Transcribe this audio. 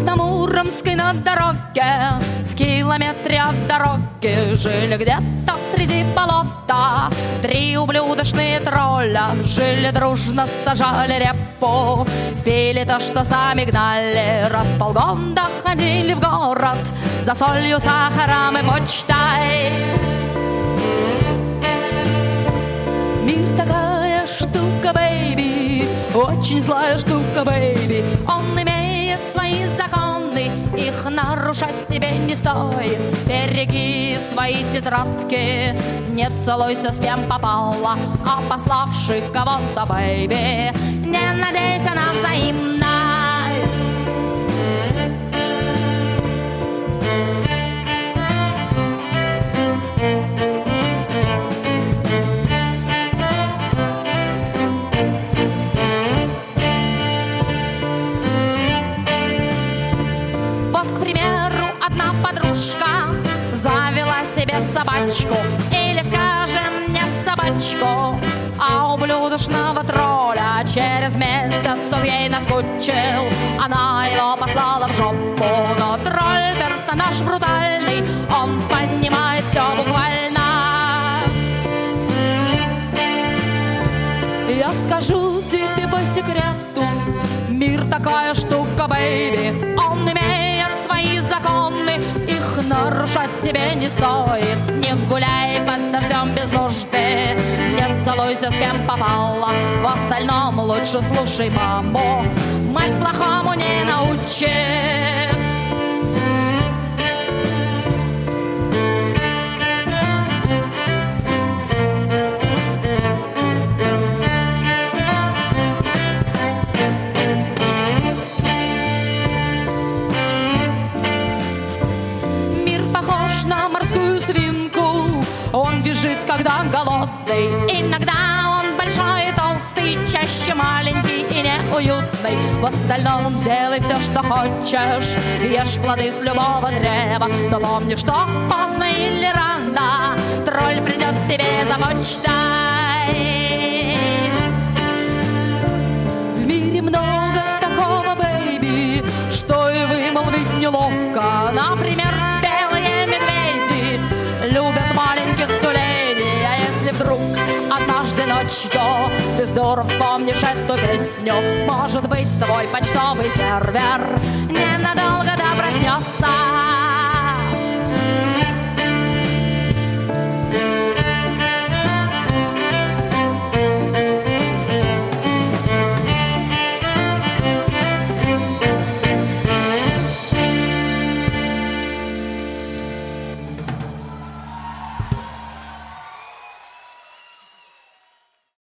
на Муромской на дороге, в километре от дороги, жили где-то среди болота три ублюдочные тролля. Жили дружно, сажали репу, пили то, что сами гнали. Раз в полгода ходили в город за солью, сахаром и почтой. Мир такая штука, бэйби, очень злая штука, бэйби. Он имеет свои законы, их нарушать тебе не стоит. Береги свои тетрадки, не целуйся с кем попало, а пославши кого-то, бэйби, не надейся на взаимность. Завела себе собачку, или, скажем, не собачку, а ублюдочного тролля. Через месяц он ей наскучил, она его послала в жопу. Но тролль персонаж брутальный, он понимает все буквально. Я скажу тебе по секрету, мир такая штука, бэйби. Он имеет свои законы, их нарушать тебе не стоит. Не гуляй под дождем без нужды, не целуйся с кем попало. В остальном лучше слушай маму, мать плохому не научит. На морскую свинку он бежит, когда голодный. Иногда он большой и толстый, чаще маленький и неуютный. В остальном делай все, что хочешь, ешь плоды с любого древа. Но помни, что поздно или рано тролль придет к тебе за почтой. В мире много такого, бэйби, что и вымолвить неловко. Например, белые медведи любят маленьких тюленей. А если вдруг однажды ночью ты здорово вспомнишь эту песню, может быть, твой почтовый сервер ненадолго да проснется.